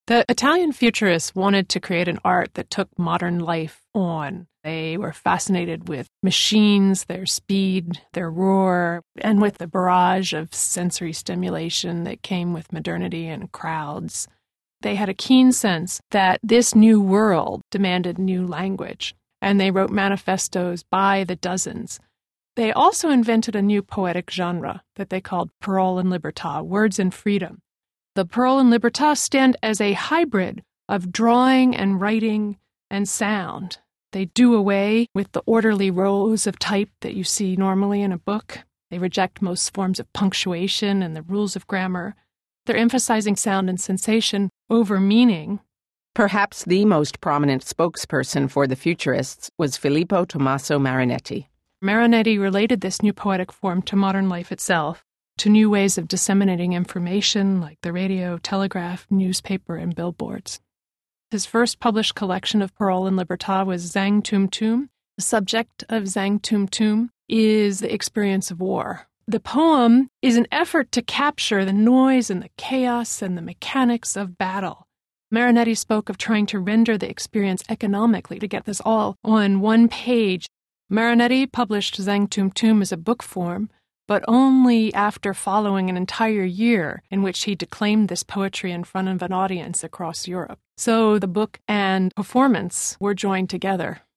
The Italian futurists wanted to create an art that took modern life on. They were fascinated with machines, their speed, their roar, and with the barrage of sensory stimulation that came with modernity and crowds. They had a keen sense that this new world demanded new language, and they wrote manifestos by the dozens. They also invented a new poetic genre that they called Parole and Libertà, words and freedom. The Parole and Libertà stand as a hybrid of drawing and writing and sound. They do away with the orderly rows of type that you see normally in a book. They reject most forms of punctuation and the rules of grammar. They're emphasizing sound and sensation over meaning. Perhaps the most prominent spokesperson for the Futurists was Filippo Tommaso Marinetti. Marinetti related this new poetic form to modern life itself, to new ways of disseminating information like the radio, telegraph, newspaper, and billboards. His first published collection of Parole and Libertà was Zang Tum Tum. The subject of Zang Tum Tum is the experience of war. The poem is an effort to capture the noise and the chaos and the mechanics of battle. Marinetti spoke of trying to render the experience economically to get this all on one page. Marinetti published Zang Tum Tum as a book form, but only after following an entire year in which he declaimed this poetry in front of an audience across Europe. So the book and performance were joined together.